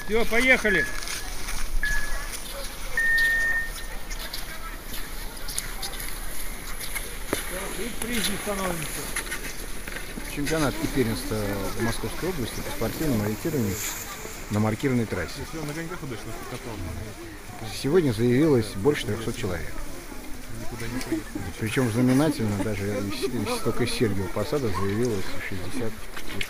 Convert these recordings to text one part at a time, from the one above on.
Все, поехали. И приз не становимся. Чемпионат и первенство в Московской области по спортивному ориентированию на маркированной трассе. Сегодня заявилось больше 300 человек. Причем знаменательно, даже только из Сергиева Посада заявилось 60 человек.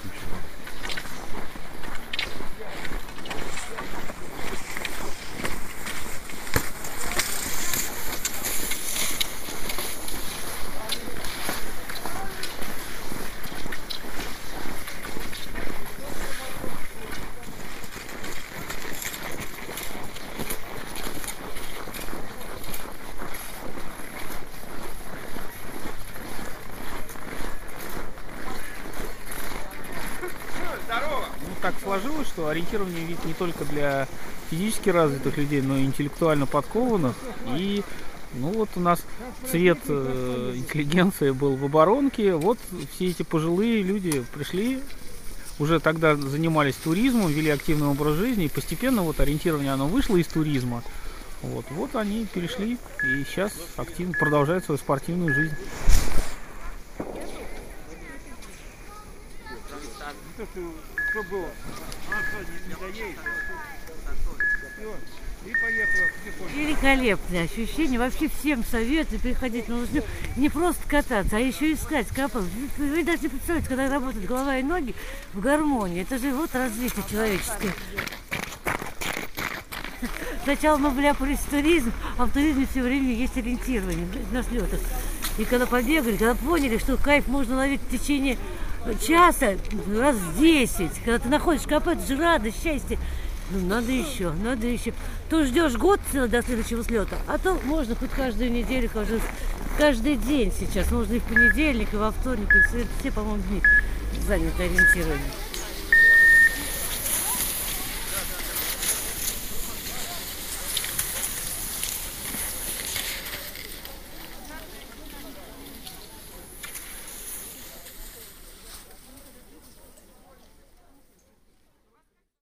Так сложилось, что ориентирование ведь не только для физически развитых людей, но и интеллектуально подкованных. И ну вот у нас цвет интеллигенции был в оборонке. Вот все эти пожилые люди пришли, уже тогда занимались туризмом, вели активный образ жизни, и постепенно вот ориентирование оно вышло из туризма. Вот они перешли и сейчас активно продолжают свою спортивную жизнь. Что было? Не доедет. Все, и поехала потихоньку. Великолепное ощущение. Вообще всем советую приходить на лыжню. Не просто кататься, а еще искать, копать. Вы даже не представляете, когда работают голова и ноги в гармонии. Это же вот развитие человеческое. Сначала мы вляпались в туризм, а в туризме все время есть ориентирование на слетах. И когда побегали, когда поняли, что кайф можно ловить в течение часа раз 10, когда ты находишь копать, это же радость, счастье. Ну, надо еще, надо еще. То ждешь год целый до следующего слета, а то можно хоть каждую неделю, каждый день сейчас. Можно и в понедельник, и во вторник, и все, по-моему, дни заняты ориентированием.